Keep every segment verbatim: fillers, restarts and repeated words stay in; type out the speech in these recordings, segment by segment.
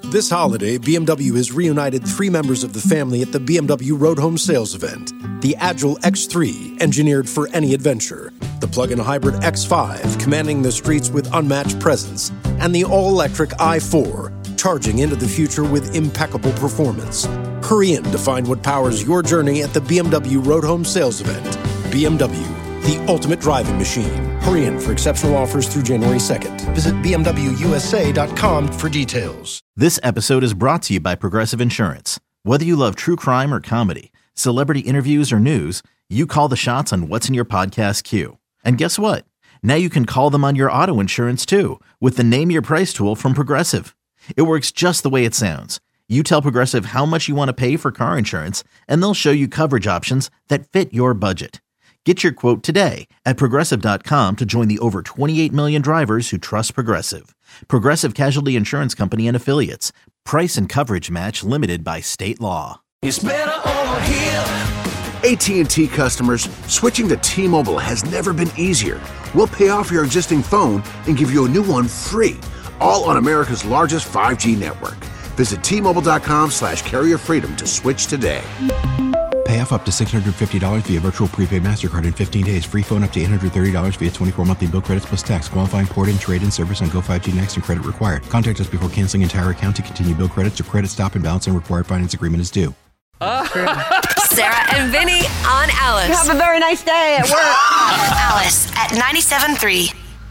This holiday, B M W has reunited three members of the family at the B M W Road Home Sales event. The Agile X three, engineered for any adventure. The plug-in hybrid X five, commanding the streets with unmatched presence. And the all-electric i four, charging into the future with impeccable performance. Hurry in to find what powers your journey at the B M W Road Home Sales event. B M W, the ultimate driving machine. Hurry in for exceptional offers through January second. Visit B M W U S A dot com for details. This episode is brought to you by Progressive Insurance. Whether you love true crime or comedy, celebrity interviews or news, you call the shots on what's in your podcast queue. And guess what? Now you can call them on your auto insurance too with the Name Your Price tool from Progressive. It works just the way it sounds. You tell Progressive how much you want to pay for car insurance, and they'll show you coverage options that fit your budget. Get your quote today at Progressive dot com to join the over twenty-eight million drivers who trust Progressive. Progressive Casualty Insurance Company and Affiliates. Price and coverage match limited by state law. It's better over here. A T and T customers, switching to T-Mobile has never been easier. We'll pay off your existing phone and give you a new one free, all on America's largest five G network. Visit T Mobile dot com slash carrier freedom to switch today. Pay off up to six hundred fifty dollars via virtual prepaid MasterCard in fifteen days. Free phone up to eight hundred thirty dollars via twenty-four monthly bill credits plus tax. Qualifying port-in, trade-in service on Go five G Next and credit required. Contact us before canceling entire account to continue bill credits or credit stop and balance and required finance agreement is due. Uh. Sarah and Vinny on Alice. You have a very nice day at work. Alice at ninety-seven point three.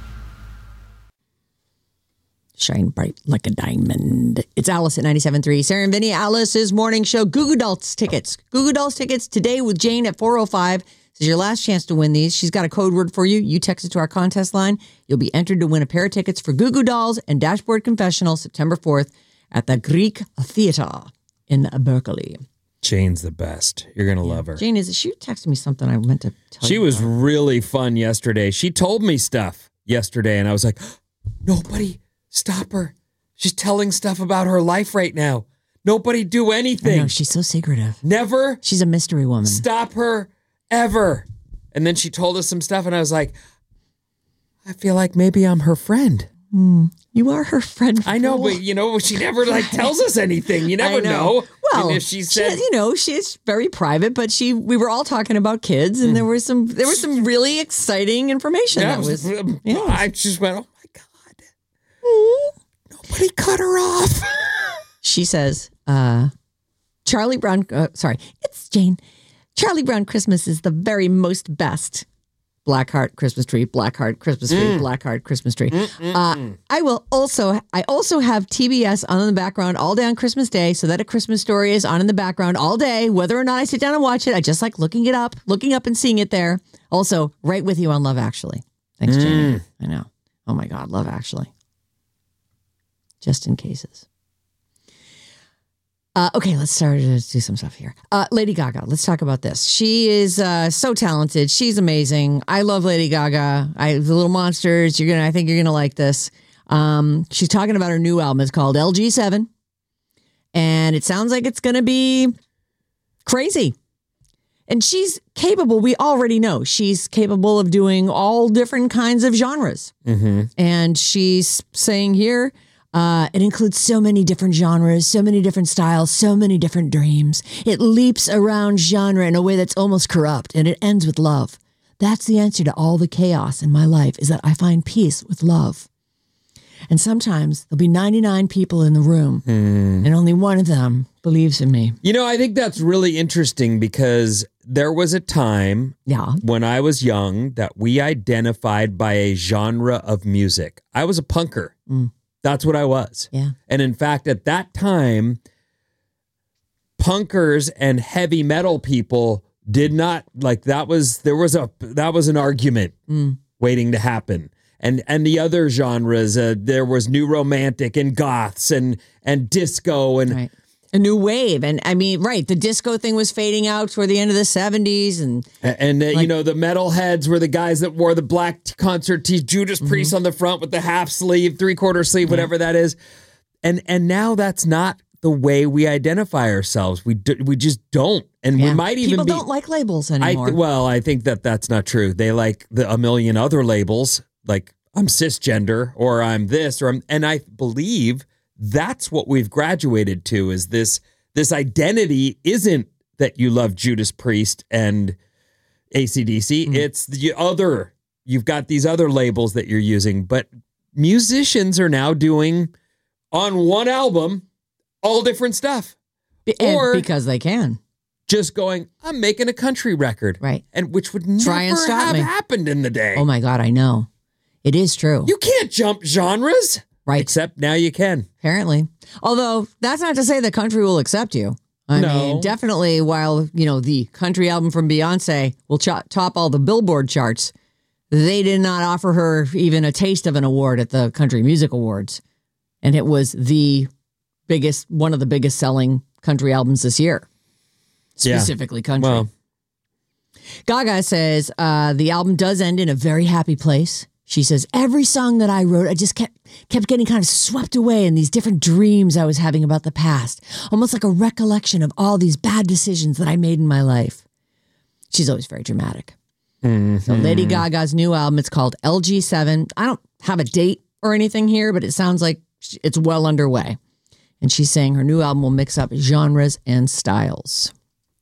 Shine bright like a diamond. It's Alice at ninety-seven point three. Sarah and Vinny, Alice's morning show. Goo Goo Dolls tickets. Goo Goo Dolls tickets today with Jane at four oh five. This is your last chance to win these. She's got a code word for you. You text it to our contest line. You'll be entered to win a pair of tickets for Goo Goo Dolls and Dashboard Confessional September fourth at the Greek Theater in Berkeley. Jane's the best. You're going to yeah. love her. Jane, is she texted me something I meant to tell she you She was about. really fun yesterday. She told me stuff yesterday, and I was like, nobody stop her. She's telling stuff about her life right now. Nobody do anything. I know, she's so secretive. Never. She's a mystery woman. Stop her ever. And then she told us some stuff, and I was like, I feel like maybe I'm her friend. Mm, you are her friend. I know, but you know, she never like tells us anything. You never know. know. Well, and if she said, she, you know, she's very private, but she, we were all talking about kids, and mm. there was some, there was some really exciting information. Yeah, that was, was yeah. I just went, oh my God. Mm. Nobody cut her off. She says, uh, Charlie Brown, uh, sorry, it's Jane. Charlie Brown Christmas is the very most best. Blackheart Christmas tree, Blackheart Christmas tree, mm. Blackheart Christmas tree. Uh, I will also, I also have T B S on in the background all day on Christmas Day, so that A Christmas Story is on in the background all day. Whether or not I sit down and watch it, I just like looking it up, looking up and seeing it there. Also, right with you on Love Actually. Thanks, mm. Jamie. I know. Oh my God, Love Actually. Just in cases. Uh, okay, let's start to do some stuff here. Uh, Lady Gaga, let's talk about this. She is uh, so talented. She's amazing. I love Lady Gaga. I the Little Monsters. You're gonna. I think you're gonna like this. Um, she's talking about her new album. It's called L G seven, and it sounds like it's gonna be crazy. And she's capable. We already know she's capable of doing all different kinds of genres. Mm-hmm. And she's saying here. Uh, it includes so many different genres, so many different styles, so many different dreams. It leaps around genre in a way that's almost corrupt, and it ends with love. That's the answer to all the chaos in my life, is that I find peace with love. And sometimes there'll be ninety-nine people in the room, mm. and only one of them believes in me. You know, I think that's really interesting because there was a time yeah. when I was young that we identified by a genre of music. I was a punker. Mm. That's what I was. Yeah. And in fact, at that time, punkers and heavy metal people did not like that was there was a that was an argument mm. waiting to happen. And and the other genres, uh, there was new romantic and goths and and disco and right. a new wave. And I mean, right, the disco thing was fading out toward the end of the seventies. And, and uh, like, you know, the metalheads were the guys that wore the black concert tee, Judas mm-hmm. Priest on the front with the half sleeve, three quarter sleeve, whatever yeah. that is. And and now that's not the way we identify ourselves. We do, we just don't. And yeah. we might even People be, don't like labels anymore. I th- well, I think that that's not true. They like the, a million other labels, like I'm cisgender or I'm this or I'm, and I believe that's what we've graduated to is this, this identity isn't that you love Judas Priest and A C D C. Mm-hmm. It's the other, you've got these other labels that you're using, but musicians are now doing on one album, all different stuff. And or because they can. Just going, I'm making a country record. Right. And which would Try never and stop have me. happened in the day. Oh my God, I know. It is true. You can't jump genres. Right. Except now you can. Apparently. Although that's not to say the country will accept you. I No. mean, definitely while, you know, the country album from Beyonce will ch- top all the Billboard charts, they did not offer her even a taste of an award at the Country Music Awards. And it was the biggest, one of the biggest selling country albums this year. Specifically yeah. country. Well. Gaga says uh, the album does end in a very happy place. She says, every song that I wrote, I just kept kept getting kind of swept away in these different dreams I was having about the past. Almost like a recollection of all these bad decisions that I made in my life. She's always very dramatic. Mm-hmm. So Lady Gaga's new album, it's called L G seven. I don't have a date or anything here, but it sounds like it's well underway. And she's saying her new album will mix up genres and styles.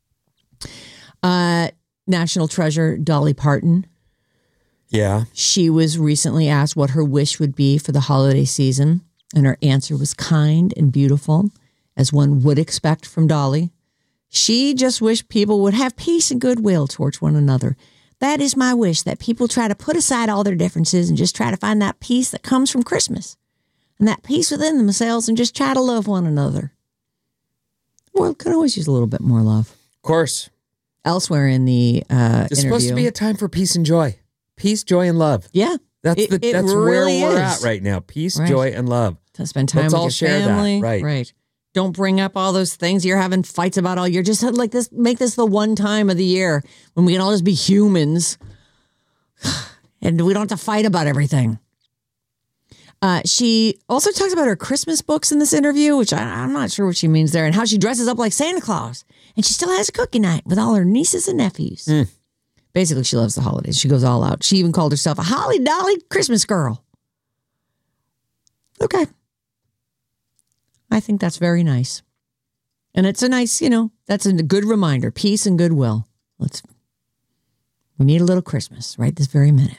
Uh, National treasure Dolly Parton. Yeah. She was recently asked what her wish would be for the holiday season, and her answer was kind and beautiful, as one would expect from Dolly. She just wished people would have peace and goodwill towards one another. That is my wish, that people try to put aside all their differences and just try to find that peace that comes from Christmas, and that peace within themselves, and just try to love one another. The world could always use a little bit more love. Of course. Elsewhere in the uh, It's interview, supposed to be a time for peace and joy. Peace, joy, and love. Yeah. That's it, the it that's really where we're is. at right now. Peace, Right. joy, and love. To spend time Let's with all your share that, family. right. Right. Don't bring up all those things you're having fights about all year. Just like this, make this the one time of the year when we can all just be humans and we don't have to fight about everything. Uh, she also talks about her Christmas books in this interview, which I, I'm not sure what she means there, and how she dresses up like Santa Claus. And she still has a cookie night with all her nieces and nephews. Mm. Basically, she loves the holidays. She goes all out. She even called herself a holly dolly Christmas girl. Okay. I think that's very nice. And it's a nice, you know, that's a good reminder. Peace and goodwill. Let's, we need a little Christmas right this very minute.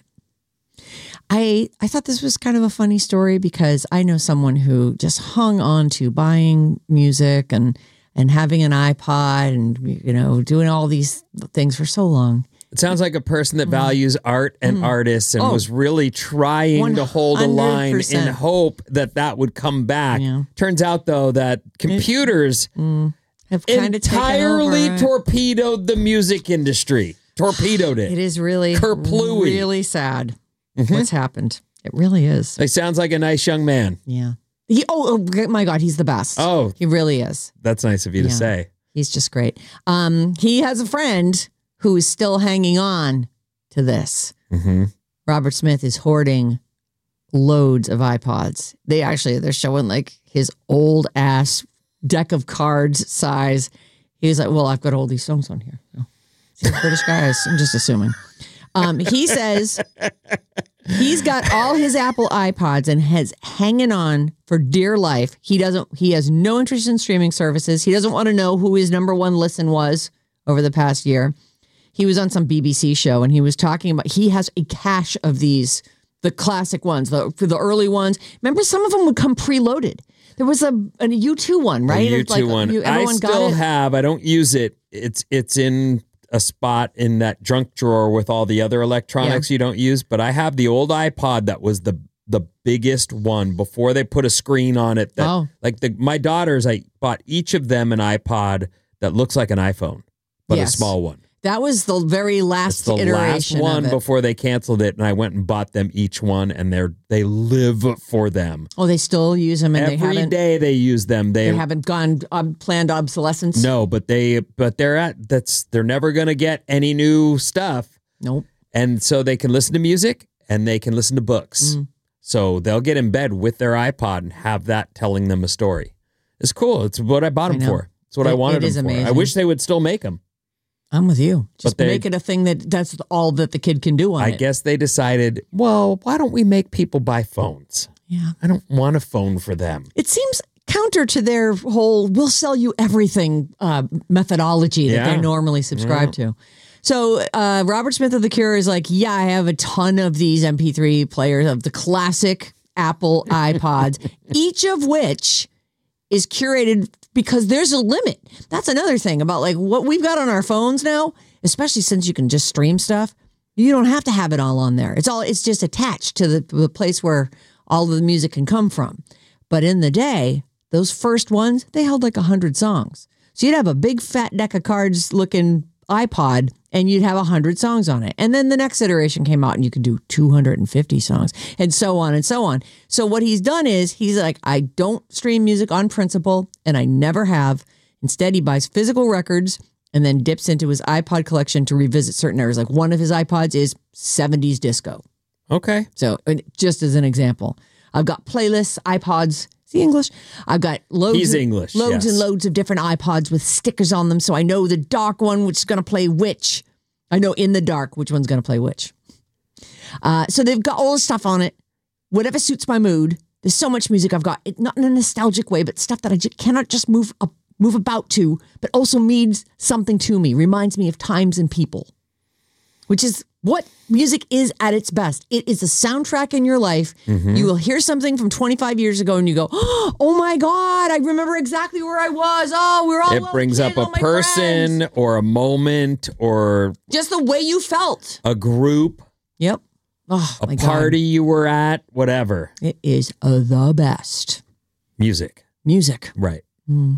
I I thought this was kind of a funny story because I know someone who just hung on to buying music and, and having an iPod and, you know, doing all these things for so long. It sounds like a person that values art and Mm. artists and Oh. was really trying to hold a line one hundred percent. in hope that that would come back. Yeah. Turns out, though, that computers Have kind of entirely taken over. torpedoed the music industry. Torpedoed it. It is really, Kerplooey. really sad what's happened. It really is. He sounds like a nice young man. Yeah. He, oh, oh, my God, he's the best. Oh. He really is. That's nice of you Yeah. to say. He's just great. Um, he has a friend who is still hanging on to this. Mm-hmm. Robert Smith is hoarding loads of iPods. They actually, they're showing like his old ass deck of cards size. He's like, well, I've got all these songs on here. So, he's a British guy. I'm just assuming. Um, he says he's got all his Apple iPods and has hanging on for dear life. He doesn't, he has no interest in streaming services. He doesn't want to know who his number one listen was over the past year. He was on some B B C show and he was talking about, he has a cache of these, the classic ones, the the early ones. Remember, some of them would come preloaded. There was a, a U two one, right? The U It's two like, one. you- I everyone got still it. have. I don't use it. It's it's in a spot in that junk drawer with all the other electronics you don't use. But I have the old iPod that was the the biggest one before they put a screen on it. That, Oh. like the my daughters, I bought each of them an iPod that looks like an iPhone, but Yes. a small one. That was the very It's last the last iteration one of it. before they canceled it, and I went and bought them each one, and they're they live for them. Oh, they still use them, and they Every haven't. day they use them. They, They haven't gone um, planned obsolescence. no, but they but they're at that's they're never gonna get any new stuff, Nope. and so they can listen to music and they can listen to books. Mm. So they'll get in bed with their iPod and have that telling them a story. It's cool. It's what I bought I them know. for. It's what I It- wanted it is them for. I amazing. wish they would still make them. I'm with you. Just But they- make it a thing that that's all that the kid can do on I it. guess they decided, well, why don't we make people buy phones? Yeah. I don't want a phone for them. It seems counter to their whole "we'll sell you everything" uh, methodology that Yeah. they normally subscribe to. So uh, Robert Smith of The Cure is like, yeah, I have a ton of these M P three players of the classic Apple iPods, each of which is curated because there's a limit. That's another thing about like what we've got on our phones now, especially since you can just stream stuff. You don't have to have it all on there. It's all it's just attached to the, the place where all of the music can come from. But in the day, those first ones, they held like one hundred songs. So you'd have a big fat deck of cards looking iPod and you'd have one hundred songs on it. And then the next iteration came out and you could do two hundred fifty songs and so on and so on. So what he's done is he's like, I don't stream music on principle and I never have. Instead, he buys physical records and then dips into his iPod collection to revisit certain areas. Like one of his iPods is seventies disco. Okay. So just as an example, I've got playlists, iPods. Is he English? I've got loads, He's of, English, loads yes. and loads of different iPods with stickers on them. So I know the dark one, which is going to play which. I know in the dark which one's going to play which. Uh, so they've got all the stuff on it. Whatever suits my mood. There's so much music I've got. It, not in a nostalgic way, but stuff that I just cannot just move up, move about to, but also means something to me. Reminds me of times and people. Which is what music is at its best. It is a soundtrack in your life. Mm-hmm. You will hear something from twenty-five years ago and you go, oh my God, I remember exactly where I was. Oh, we were all It brings up a person friends. or a moment or Just the way you felt. a group, Yep. Oh, a my party God. you were at, whatever. It is uh, the best. Music. Music. Right. Mm.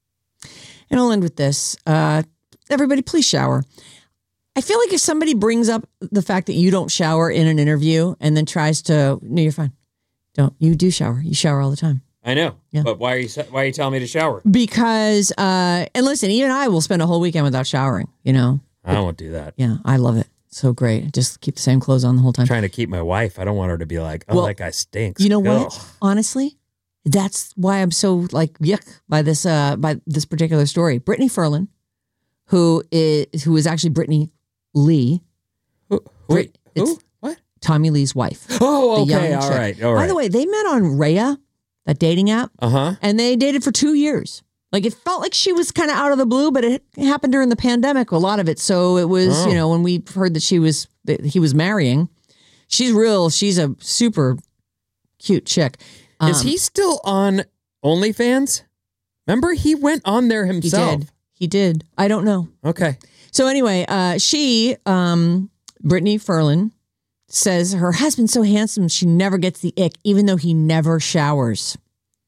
And I'll end with this. Uh, everybody, please shower. I feel like if somebody brings up the fact that you don't shower in an interview and then tries to, no, you're fine. Don't. You do shower. You shower all the time. I know. Yeah. But why are you why are you telling me to shower? Because, uh, and listen, even I will spend a whole weekend without showering, you know? I won't do that. Yeah, I love it. So great. Just keep the same clothes on the whole time. I'm trying to keep my wife. I don't want her to be like, oh, Well, that guy stinks. You know Go. what? Honestly, that's why I'm so like yuck by this uh by this particular story. Brittany Ferlin, who is who is actually Brittany Lee, Who? Wait, It's- who? What? Tommy Lee's wife. Oh, the okay. young All chick. right. All right. By the way, they met on Raya, that dating app, Uh huh. and they dated for two years. Like it felt like she was kind of out of the blue, but it happened during the pandemic, a lot of it. So it was, Oh. you know, when we heard that she was that he was marrying, she's real. She's a super cute chick. Um, Is he still on OnlyFans? Remember, he went on there He himself. did. He did. I don't know. Okay. So anyway, uh, she, um, Brittany Ferlin, says her husband's so handsome she never gets the ick, even though he never showers.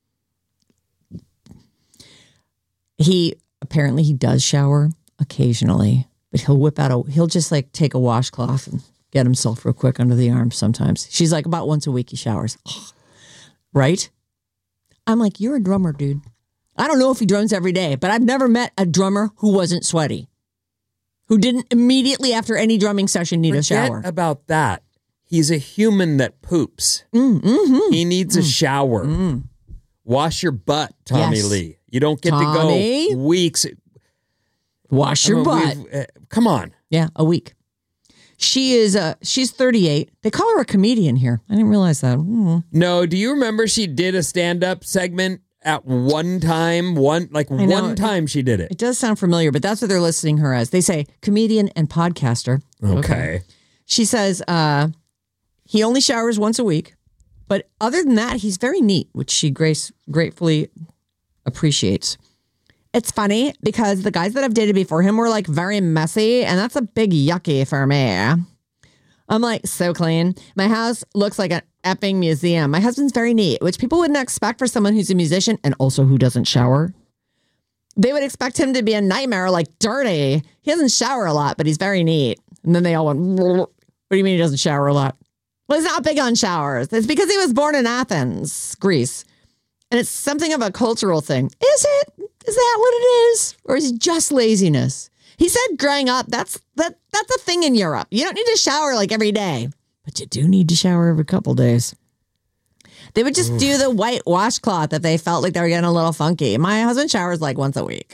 He apparently he does shower occasionally, but he'll whip out a he'll just like take a washcloth and get himself real quick under the arm sometimes. She's like about once a week he showers. Right? I'm like, you're a drummer, dude. I don't know if he drums every day, but I've never met a drummer who wasn't sweaty. Who didn't immediately after any drumming session need Forget a shower. about that. He's a human that poops. Mm, mm-hmm. He needs a shower. Mm. Wash your butt, Tommy Yes. Lee. You don't get Tommy? to go weeks. Wash I your mean, butt. we've- uh, come on. Yeah, a week. She is uh she's thirty-eight. They call her a comedian here. I didn't realize that. Mm. No, do you remember she did a stand-up segment at one time? One like I know. one time she did it. It does sound familiar, but that's what they're listing her as. They say comedian and podcaster. Okay. She says uh he only showers once a week, but other than that, he's very neat, which she grace gratefully appreciates. It's funny because the guys that I've dated before him were like very messy, and that's a big yucky for me. I'm like so clean. My house looks like an effing museum. My husband's very neat, which people wouldn't expect for someone who's a musician and also who doesn't shower. They would expect him to be a nightmare, like dirty. He doesn't shower a lot, but he's very neat. And then they all went, what do you mean he doesn't shower a lot? Well, he's not big on showers. It's because he was born in Athens, Greece. And it's something of a cultural thing. Is it? Is that what it is? Or is it just laziness? He said growing up, that's that that's a thing in Europe. You don't need to shower like every day. But you do need to shower every couple days. They would just do the white washcloth if they felt like they were getting a little funky. My husband showers like once a week.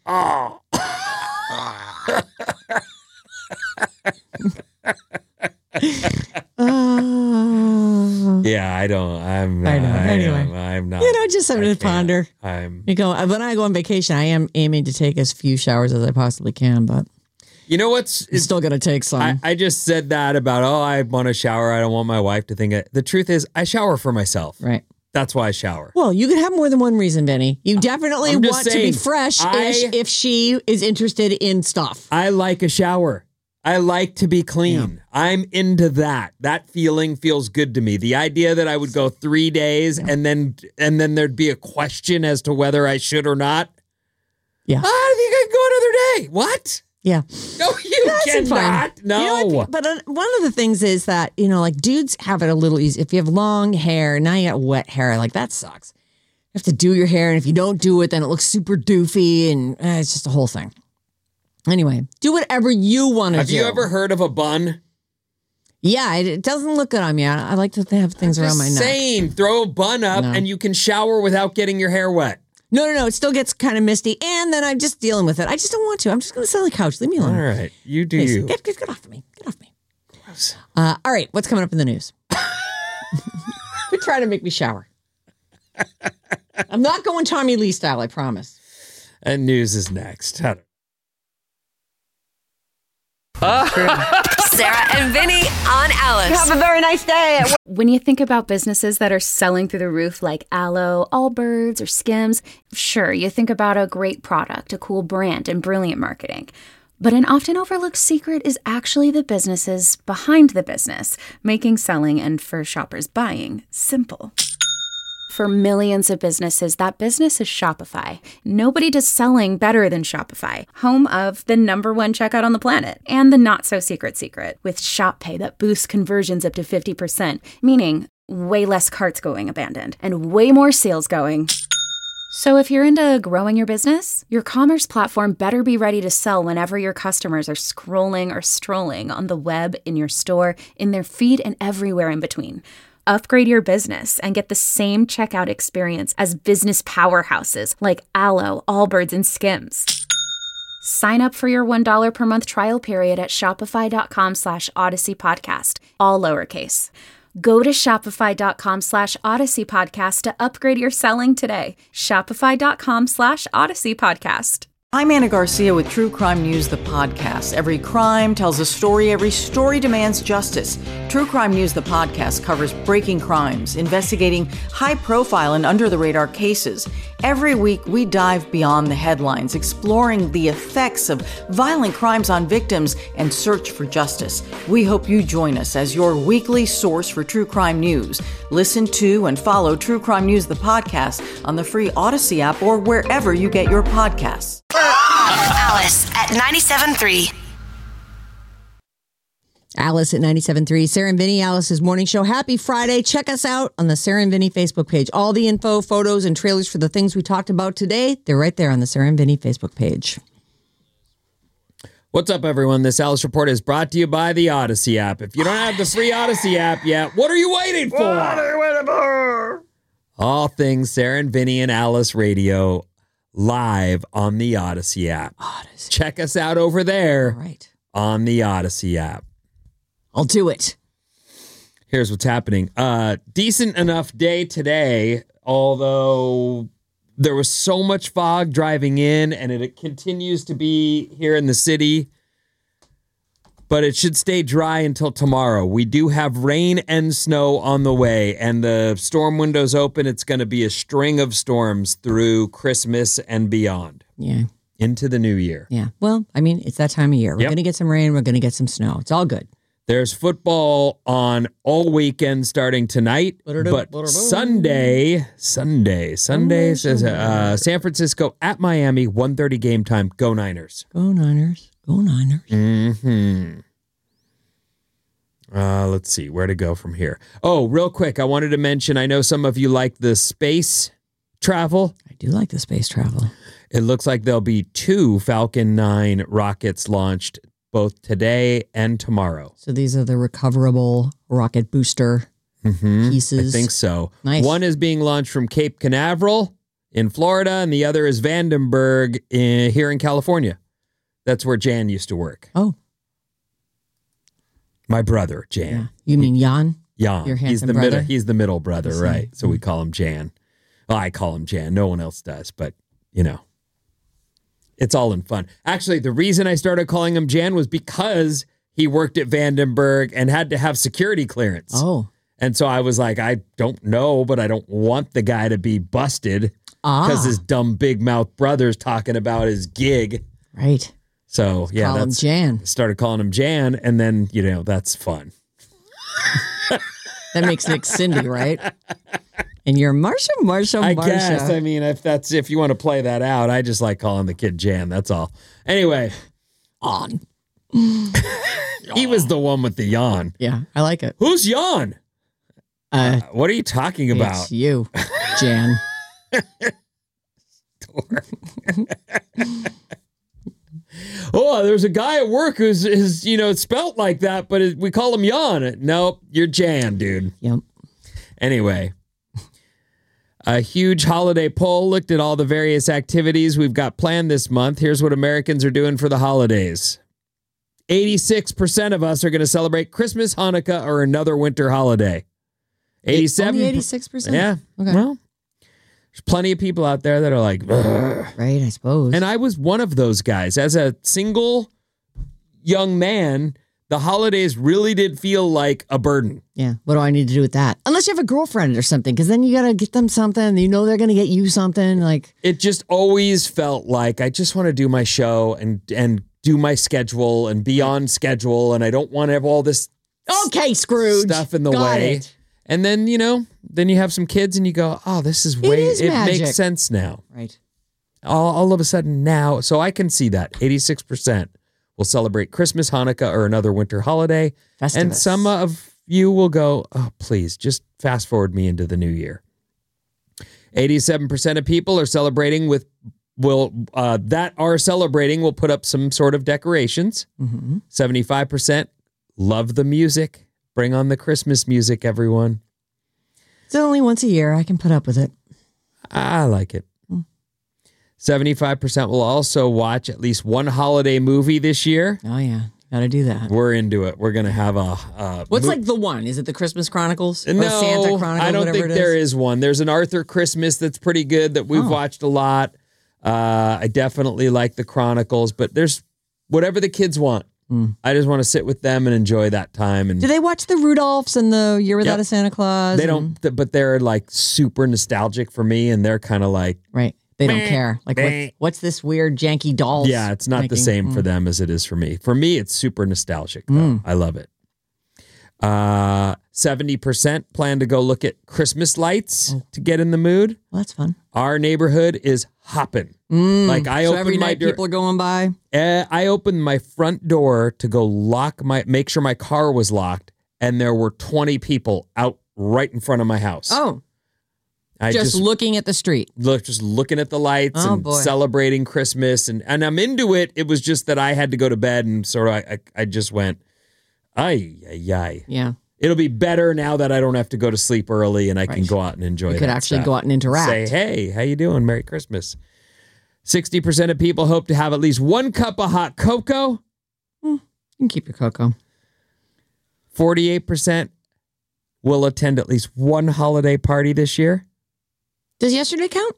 Oh. Oh. Yeah, I don't. I'm. I know. I Anyway. am, I'm not. You know, just something I to ponder. I'm. You go when I go on vacation. I am aiming to take as few showers as I possibly can, but You know what's? it's still going to take some. I, I just said that about. Oh, I want to shower. I don't want my wife to think it. The truth is, I shower for myself. right. That's why I shower. Well, you could have more than one reason, Benny. You definitely I'm just want to saying, be fresh I- if she is interested in stuff. I like a shower. I like to be clean. I'm into that. That feeling feels good to me. The idea that I would go three days and then and then there'd be a question as to whether I should or not. Yeah. I think I can go another day. What? Yeah. No, you That's fine. cannot. No. You know what? But uh, one of the things is that, you know, like dudes have it a little easy. If you have long hair, now you got wet hair, like that sucks. You have to do your hair. And if you don't do it, then it looks super doofy and uh, it's just a whole thing. Anyway, do whatever you want to Have do. you ever heard of a bun? Yeah, it, it doesn't look good on me. I, I like to have things around my Just neck. saying, throw a bun up No. and you can shower without getting your hair wet. No, no, no. It still gets kind of misty. And then I'm just dealing with it. I just don't want to. I'm just going to sit on the couch. Leave me alone. All right, you do Please, you. Get, get, get off of me. Get off me. Uh, all right. What's coming up in the news? Quit trying to make me shower. I'm not going Tommy Lee style, I promise. And news is next. I don't- Sarah and Vinny on Alice. Have a very nice day. When you think about businesses that are selling through the roof like Aloe, Allbirds, or Skims, sure, you think about a great product, a cool brand, and brilliant marketing. But an often overlooked secret is actually the businesses behind the business, making selling and for shoppers buying simple. For millions of businesses, that business is Shopify. Nobody does selling better than Shopify, home of the number one checkout on the planet, and the not-so-secret secret, with Shop Pay that boosts conversions up to fifty percent, meaning way less carts going abandoned, and way more sales going. So if you're into growing your business, your commerce platform better be ready to sell whenever your customers are scrolling or strolling on the web, in your store, in their feed, and everywhere in between. Upgrade your business and get the same checkout experience as business powerhouses like Aloe, Allbirds, and Skims. Sign up for your one dollar per month trial period at shopify.com slash Odyssey Podcast, all lowercase. Go to shopify.com slash Odyssey Podcast to upgrade your selling today. Shopify.com slash Odyssey Podcast. I'm Anna Garcia with True Crime News, the podcast. Every crime tells a story. Every story demands justice. True Crime News, the podcast, covers breaking crimes, investigating high-profile and under-the-radar cases. Every week, we dive beyond the headlines, exploring the effects of violent crimes on victims and search for justice. We hope you join us as your weekly source for true crime news. Listen to and follow True Crime News, the podcast, on the free Odyssey app or wherever you get your podcasts. Alice at ninety-seven point three. Alice at ninety-seven point three. Sarah and Vinny, Alice's morning show. Happy Friday. Check us out on the Sarah and Vinny Facebook page. All the info, photos, and trailers for the things we talked about today, they're right there on the Sarah and Vinny Facebook page. What's up, everyone? This Alice Report is brought to you by the Odyssey app. If you don't have the free Odyssey app yet, what are you waiting for? What are you waiting for? All things Sarah and Vinny and Alice Radio live on the Odyssey app. Odyssey. Check us out over there All right. on the Odyssey app. I'll do it. Here's what's happening. Uh, decent enough day today, although there was so much fog driving in, and it, it continues to be here in the city. But it should stay dry until tomorrow. We do have rain and snow on the way, and the storm window's open. It's going to be a string of storms through Christmas and beyond. Yeah. Into the new year. Yeah. Well, I mean, it's that time of year. We're Yep. going to get some rain. We're going to get some snow. It's all good. There's football on all weekend starting tonight, but Sunday, Sunday, Sunday says uh, San Francisco at Miami, one thirty game time. Go Niners. Go Niners. Go Niners. Mm-hmm. Uh, let's see where to go from here. Oh, real quick, I wanted to mention, I know some of you like the space travel. I do like the space travel. It looks like there'll be two Falcon nine rockets launched both today and tomorrow. So these are the recoverable rocket booster Mm-hmm. pieces. I think so. Nice. One is being launched from Cape Canaveral in Florida, and the other is Vandenberg in, here in California. That's where Jan used to work. Oh. My brother, Jan. Yeah. You mean Jan? Jan. Your He's handsome the brother? middle. He's the middle brother, Yes, right? yeah. So we call him Jan. Well, I call him Jan. No one else does, but you know, it's all in fun. Actually, the reason I started calling him Jan was because he worked at Vandenberg and had to have security clearance. Oh. And so I was like, I don't know, but I don't want the guy to be busted because Ah. his dumb big mouth brother's talking about his gig. Right. So yeah, Call him that's Jan. started calling him Jan, and then you know that's fun. That makes Nick Cindy, right? And you're Marsha, Marsha, I Marsha. guess. I mean, if that's if you want to play that out, I just like calling the kid Jan. That's all. Anyway, On. he was the one with the yawn. Yeah, I like it. Who's yawn? Uh, What are you talking about? It's you, Jan. Oh, there's a guy at work who's is you know spelt like that, but it, we call him Jan. Nope, you're Jan, dude. Yep. Anyway, a huge holiday poll looked at all the various activities we've got planned this month. Here's what Americans are doing for the holidays. eighty-six percent of us are going to celebrate Christmas, Hanukkah, or another winter holiday. eighty-seven Only eighty-six percent? Yeah. Okay. Well, there's plenty of people out there that are like, "Ugh." Right, I suppose. And I was one of those guys. As a single young man, the holidays really did feel like a burden. Yeah. What do I need to do with that? Unless you have a girlfriend or something, because then you got to get them something. You know they're going to get you something. Like, It just always felt like I just want to do my show and and do my schedule and be on schedule, and I don't want to have all this okay, Scrooge. stuff in the Got way. it. And then, you know, then you have some kids and you go, oh, this is way, is it magic. makes sense now. Right. All, all of a sudden now, so I can see that eighty-six percent will celebrate Christmas, Hanukkah, or another winter holiday. And Festivus. some of you will go, oh, please, just fast forward me into the new year. eighty-seven percent of people are celebrating with, will uh, that are celebrating will put up some sort of decorations. Mm-hmm. seventy-five percent love the music. Bring on the Christmas music, everyone. It's only once a year. I can put up with it. I like it. seventy-five percent will also watch at least one holiday movie this year. Oh, yeah. Got to do that. We're into it. We're going to have a... Uh, What's mo- like the one? Is it the Christmas Chronicles? Or No, Santa Chronicles? I don't whatever think it there is? is one. There's an Arthur Christmas that's pretty good that we've Oh. watched a lot. Uh, I definitely like the Chronicles, but there's whatever the kids want. Mm. I just want to sit with them and enjoy that time. And Do they watch the Rudolphs and the Year Without Yep. a Santa Claus? they and- don't, th- but they're like super nostalgic for me, and they're kind of like, Right. They don't Meh, care. Like, meh. what's, what's this weird janky dolls? yeah, it's not the making- same for Mm. them as it is for me. For me, it's super nostalgic. Though. Mm. I love it. Uh, seventy percent plan to go look at Christmas lights Oh. to get in the mood. Well, that's fun. Our neighborhood is hopping. Mm. Like I so opened every my night door. people are going by. Uh, I opened my front door to go lock my, make sure my car was locked, and there were twenty people out right in front of my house. Oh, I just, just looking at the street. look, just looking at the lights Oh, and boy. celebrating Christmas, and and I'm into it. It was just that I had to go to bed, and sort of I I, I just went, ay ay ay. Yeah. It'll be better now that I don't have to go to sleep early, and I can Right. go out and enjoy. You could that actually stuff. go out and interact. Say, hey, how you doing? Merry Christmas. sixty percent of people hope to have at least one cup of hot cocoa. You can keep your cocoa. forty-eight percent will attend at least one holiday party this year. Does yesterday count?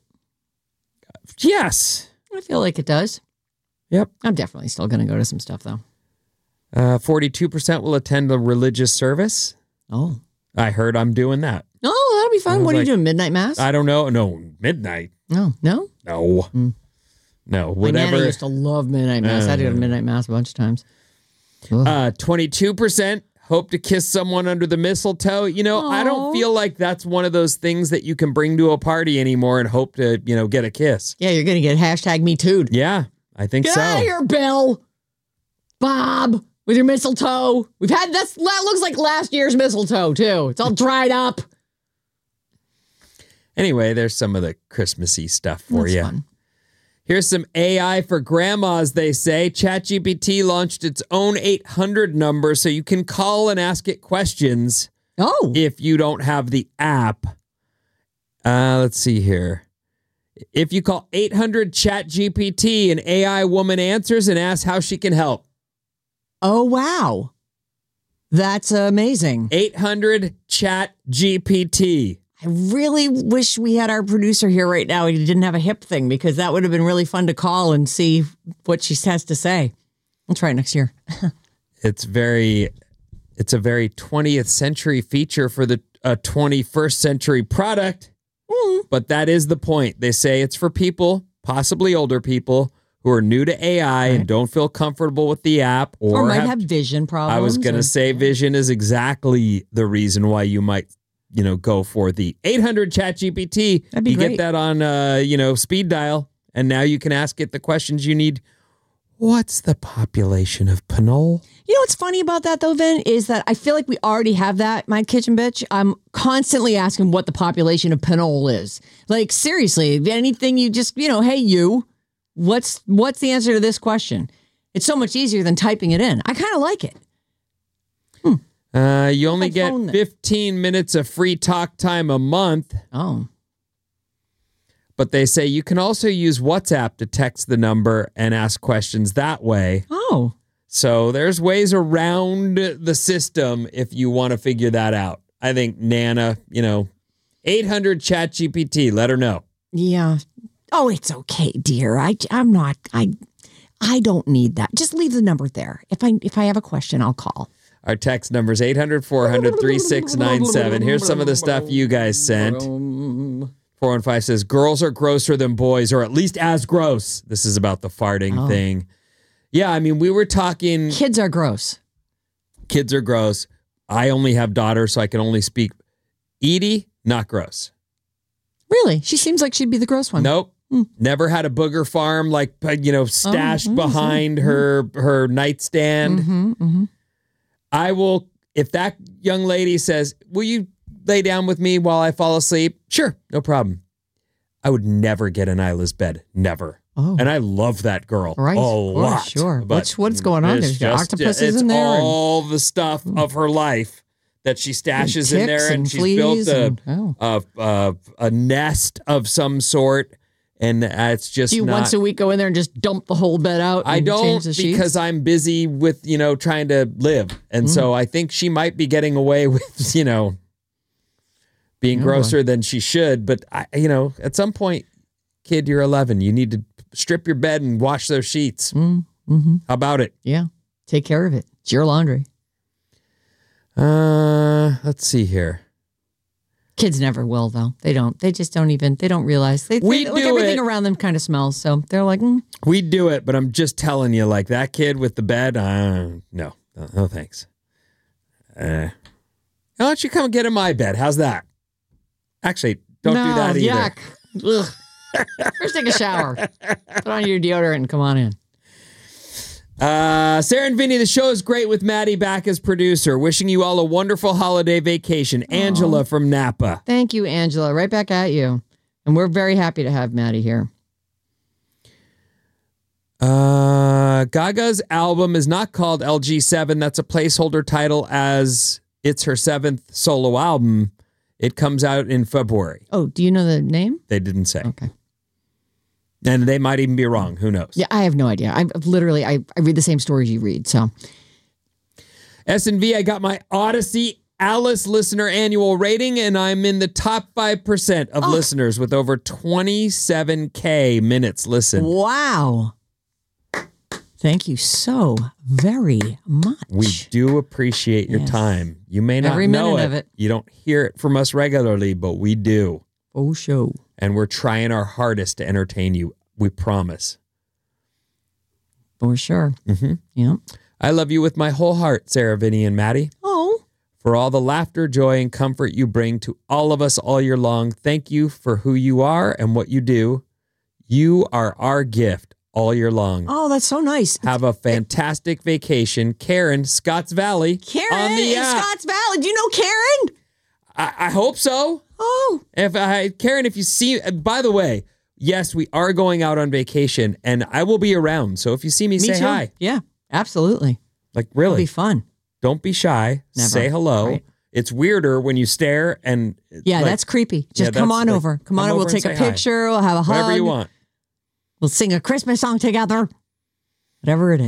Yes. I feel like it does. Yep. I'm definitely still going to go to some stuff, though. Uh, forty-two percent will attend a religious service. Oh. I heard I'm doing that. Oh, that'll be I fun. was What are like- you doing? Midnight Mass? I don't know. No, midnight. no. No? No. Mm. No, My Nana whatever. used to love Midnight Mass. I had to go to Uh. Midnight Mass a bunch of times. Ugh. Uh, twenty-two percent hope to kiss someone under the mistletoe. You know, I don't Aw. feel like that's one of those things that you can bring to a party anymore and hope to, you know, get a kiss. Yeah, you're going to get hashtag me too. Yeah, I think Get so. out of here, Bill. Bob, with your mistletoe. We've had this. That looks like last year's mistletoe, too. It's all dried up. Anyway, there's some of the Christmassy stuff for That's you. fun. Here's some A I for grandmas, they say. ChatGPT launched its own eight hundred number so you can call and ask it questions Oh. if you don't have the app. Uh, let's see here. If you call eight hundred ChatGPT, an A I woman answers and asks how she can help. Oh, wow. That's amazing. eight hundred chat G P T. I really wish we had our producer here right now. He didn't have a hip thing because that would have been really fun to call and see what she has to say. We'll try it next year. It's very, it's a very twentieth century feature for the uh, twenty-first century product. Mm. But that is the point. They say it's for people, possibly older people, who are new to A I right. and don't feel comfortable with the app. Or, or might have, have vision problems. I was going or... to say vision is exactly the reason why you might, you know, go for the eight hundred chat G P T. That'd be you great. get that on, uh, you know, speed dial. And now you can ask it the questions you need. What's the population of Pinole? You know what's funny about that, though, Vin, is that I feel like we already have that, my kitchen bitch. I'm constantly asking what the population of Pinole is. Like, seriously, anything you just, you know, hey, you, what's what's the answer to this question? It's so much easier than typing it in. I kind of like it. Hmm. Uh, you only get fifteen minutes of free talk time a month. Oh. But they say you can also use WhatsApp to text the number and ask questions that way. Oh. So there's ways around the system if you want to figure that out. I think Nana, you know, eight hundred chat G P T, let her know. Yeah. Oh, it's okay, dear. I, I'm not, I I don't need that. Just leave the number there. If I if I have a question, I'll call. Our text number is eight hundred, four hundred, thirty-six ninety-seven. Here's some of the stuff you guys sent. four one five says, girls are grosser than boys, or at least as gross. This is about the farting oh. thing. Yeah, I mean, we were talking... Kids are gross. Kids are gross. I only have daughters, so I can only speak. Edie, not gross. Really? She seems like she'd be the gross one. Nope. Hmm. Never had a booger farm, like, you know, stashed oh, behind mm-hmm. her, her nightstand. Mm-hmm, mm-hmm. I will, if that young lady says, will you lay down with me while I fall asleep? Sure, no problem. I would never get in Isla's bed. Never. Oh. And I love that girl right. a oh, lot. Sure. What's, what's going on? There's just, octopuses it's in there. It's all and... the stuff of her life that she stashes in there. And, and she's built a, and, oh. a, a, a nest of some sort. And it's just Do you not, once a week go in there and just dump the whole bed out? And I don't change the sheets? Because I'm busy with, you know, trying to live. And mm. so I think she might be getting away with, you know, being oh, grosser boy. than she should. But, I, you know, at some point, kid, you're eleven. You need to strip your bed and wash those sheets. Mm, mm-hmm. How about it? Yeah. Take care of it. It's your laundry. Uh, let's see here. Kids never will, though. They don't. They just don't even, they don't realize. They, we they, do like everything it. around them kind of smells. So they're like, mm. We do it, but I'm just telling you, like that kid with the bed, uh, no, no, no thanks. Uh, why don't you come get in my bed? How's that? Actually, don't no, do that either. Yuck. First take a shower. Put on your deodorant and come on in. Uh, Sarah and Vinny, the show is great with Maddie back as producer. Wishing you all a wonderful holiday vacation. Aww. Angela from Napa. Thank you, Angela. Right back at you. And we're very happy to have Maddie here. Uh, Gaga's album is not called L G seven. That's a placeholder title as it's her seventh solo album. It comes out in February. Oh, do you know the name? They didn't say. Okay. And they might even be wrong. Who knows? Yeah, I have no idea. I literally, I, I read the same stories you read, so. S and V, I got my Odyssey Alice listener annual rating, and I'm in the top five percent of oh. listeners with over twenty-seven K minutes listened. Wow. Thank you so very much. We do appreciate your yes. time. You may not Every know minute it. Of it. You don't hear it from us regularly, but we do. Oh, show. And we're trying our hardest to entertain you. We promise. For sure. Mm-hmm. Yeah. I love you with my whole heart, Sarah, Vinny, and Maddie. Oh. For all the laughter, joy, and comfort you bring to all of us all year long. Thank you for who you are and what you do. You are our gift all year long. Oh, that's so nice. Have a fantastic vacation. Karen, Scotts Valley. Karen on the in app. Scotts Valley. Do you know Karen? I, I hope so. Oh. If I, Karen, if you see, by the way, yes, we are going out on vacation and I will be around. So if you see me, me say too. hi. Yeah, absolutely. Like, really. It'll be fun. Don't be shy. Never. Say hello. Right. It's weirder when you stare and... Yeah, like, that's creepy. Just yeah, come that's on like, over. Come, come on over. We'll take a picture. Hi. We'll have a hug. Whatever you want. We'll sing a Christmas song together. Whatever it is.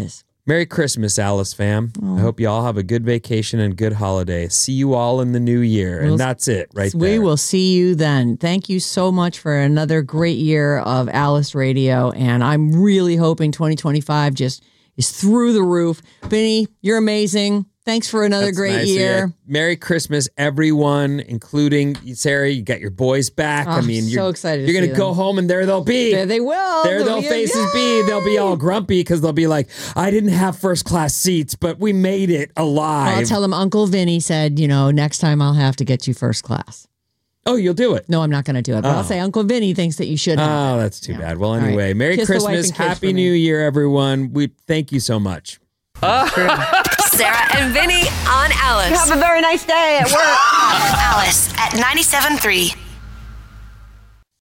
Merry Christmas, Alice fam. I hope you all have a good vacation and good holiday. See you all in the new year. And We'll- that's it right We there. will see you then. Thank you so much for another great year of Alice Radio. And I'm really hoping twenty twenty-five just is through the roof. Vinny, you're amazing. Thanks for another That's great nice. year. Yeah. Merry Christmas, everyone, including Sarah. You got your boys back. Oh, I mean, so you're excited to You're see gonna go them. home and there they'll be. There they will. There They'll they'll be- faces be. They'll be all grumpy because they'll be like, "I didn't have first class seats, but we made it alive." I'll tell them Uncle Vinny said, you know, next time I'll have to get you first class. Oh, you'll do it. No, I'm not going to do it. But Oh. I'll say Uncle Vinny thinks that you should have. Oh, it. that's too Yeah. bad. Well, All right. anyway, Merry Kiss the wife Christmas, and kids Happy for me. New Year, everyone. We thank you so much. Sarah and Vinny on Alice. Have a very nice day at work. Alice at ninety-seven point three.